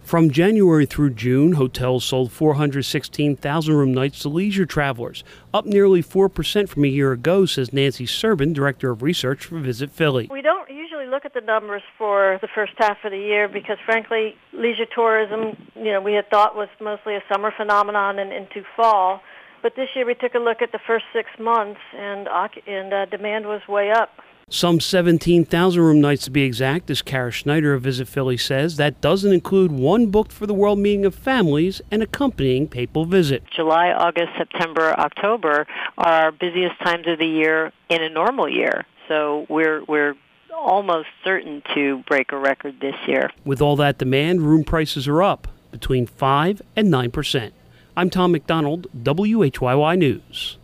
From January through June, hotels sold 416,000 room nights to leisure travelers, up nearly 4% from a year ago, says Nancy Serbin, Director of Research for Visit Philly. We don't usually look at the numbers for the first half of the year because, frankly, leisure tourism, we had thought was mostly a summer phenomenon and into fall. But this year we took a look at the first 6 months, and demand was way up. Some 17,000 room nights to be exact, as Kara Schneider of Visit Philly says. That doesn't include one booked for the World Meeting of Families and accompanying papal visit. July, August, September, October are our busiest times of the year in a normal year. So we're almost certain to break a record this year. With all that demand, room prices are up between 5 and 9%. I'm Tom McDonald, WHYY News.